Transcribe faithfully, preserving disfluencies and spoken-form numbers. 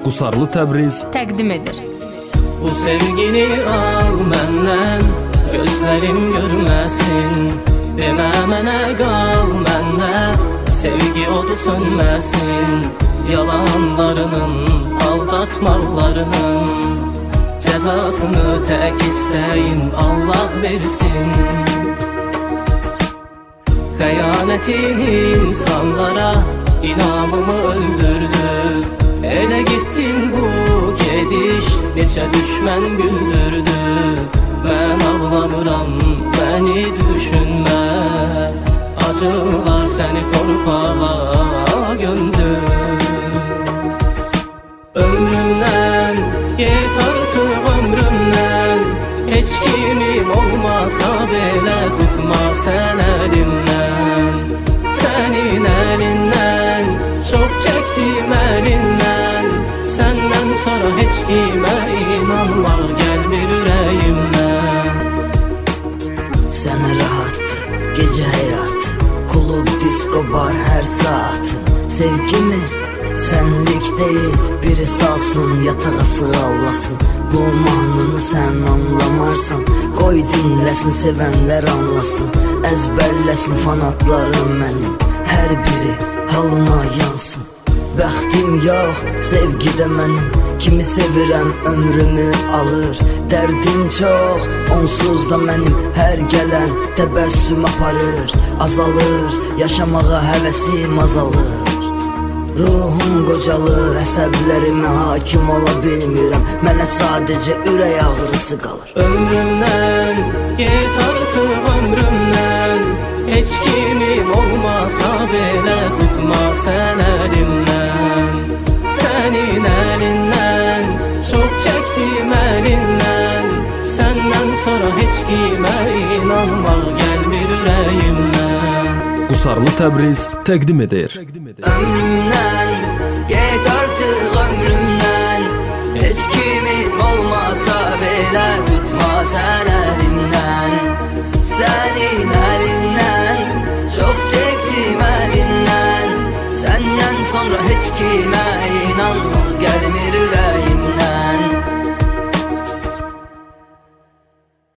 Qusarlı Təbriz təqdim edir. Bu sevgini al məndən, gözlərim görməsin. Demə mənə qal məndə, sevgi odu sönməsin. Yalanlarının, aldatmalarının cəzasını tək istəyin Allah versin. Xəyanətin insanlara inamımı öldürdü. Elə gittin bu gediş, neçə düşmən güldürdü. Mən ağlamıram, məni düşünmə. Acılar səni torpağa gömdü. Ömrümdən, get artıq ömrümdən. Heç kimim olmasa belə tutma sən əlimdən. Sənin əlindən, çox çəkdim əlindən. Səndən sonra heç kimə inanmaq gəlmir ürəyimdən. Sənə rahatdır, gecə həyatı, klub, disko, bar hər saatın. Sevgimi sənlik deyil, biri salsın, yatağa sığallasın. Bu mahnını sən anlamarsan, qoy dinləsin, sevənlər anlasın. Əzbərləsin fanatlarım mənim, hər biri halına yansın. Bəxtim yox, sevgidə mənim, kimi sevirəm ömrümü alır. Dərdim çox, onsuz da mənim, hər gələn təbəssüm aparır. Azalır, yaşamağa həvəsim azalır. Ruhum qocalır, əsəblərimə hakim ola bilmirəm. Mənə sadəcə ürək ağrısı qalır. Ömrümdən, get artıq ömrümdən. Heç kimim olmasa belə tutma sən əlimdən. Sənin əlindən, çox çəkdim əlindən. Səndən sonra heç kimə inanmaq gəlmir ürəyimdən. Qusarlı Təbriz təqdim edir. Ömrümdən, get artıq ömrümdən. Heç kimim olmasa belə tutma sən əlimdən. Sənin əlindən,